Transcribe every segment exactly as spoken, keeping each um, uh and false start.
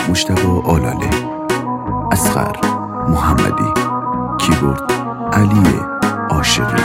مجتبی آلاله، اصغر محمدی، کیبورد علی عاشقی.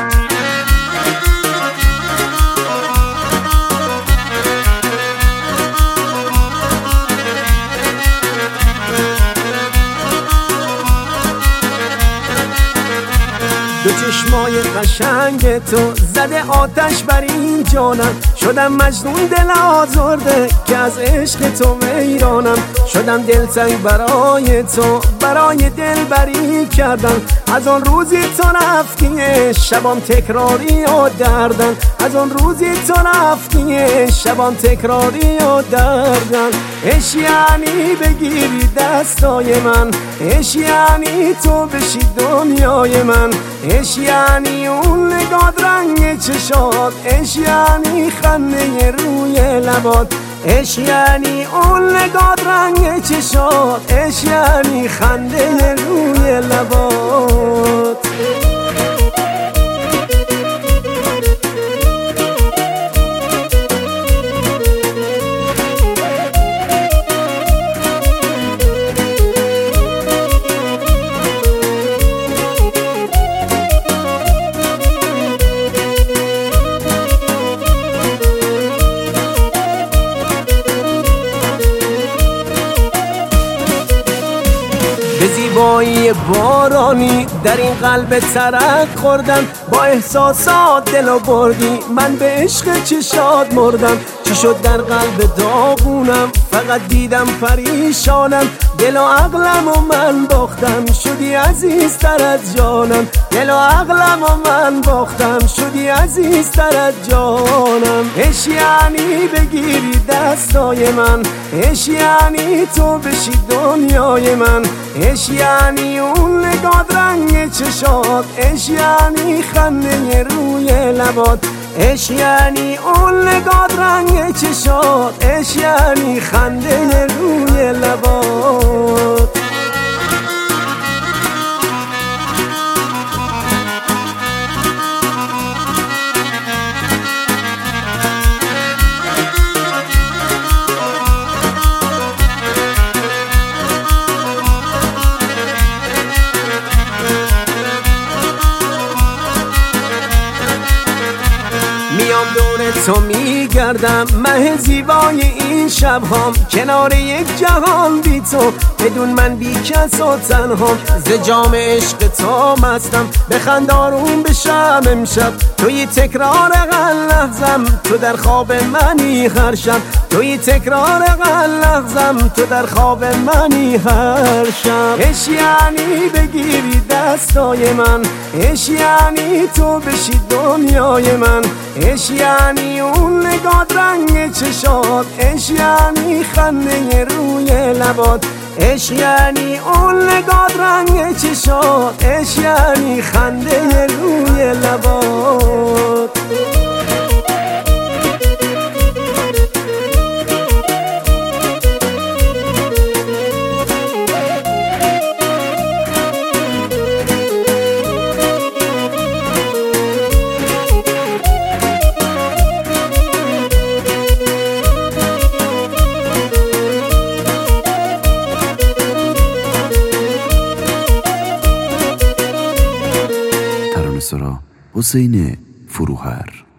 دو چشمای قشنگ تو زده آتش بر این جانم، شدم مجنون دل آزرده که از عشق تو ویرانم، شدم دلتنگ برای تو، برای دل بری کردن. از آن روزی تو رفتی شبام تکراری و دردن، از آن روزی تو رفتی شبام تکراری و دردن. عشق یعنی بگیری دستای من، عشق یعنی تو بشی دنیای من، عشق یعنی اون نگات رنگ چشات، عشق یعنی خنده روی لبات، عشق یعنی اون نگات رنگ چشات، عشق یعنی خنده روی لبات. به زیبایی بارانی در این قلب ترک خوردم، با احساسات دلو بردی، من به عشق چشات مردم. چی شد در قلب داغونم، فقط دیدم پریشانم، دل و عقلم و من باختم، شدی عزیزتر از جانم، دل و عقلم و من باختم، شدی عزیزتر از جانم. عشق یعنی بگیری دستای من، عشق یعنی تو بشی دنیای من، عشق یعنی اون نگات رنگ چشات، عشق یعنی خنده روی لبات، عشق یعنی اون نگات رنگ چشات، عشق یعنی خنده روی لبات. میام دور تو میگردم، مه زیبای این شبهام، کنار یک جهان بی تو، بدون من بی کس و تنهام. ز جام عشق تو مستم، بخندارون بشم امشب، توی تکرار هر لحظم، تو در خواب منی هر شب، توی تکرار هر لحظم، تو در خواب منی هر شب. عشق یعنی بگیری دستای من، عشق یعنی تو بشی دنیای من، عشق یعنی اون نگات رنگ چشات، عشق یعنی خنده روی لبات، عشق یعنی اون نگات رنگ چشات، عشق یعنی خنده روی لبات. ترانه‌سرا حسین فروهر.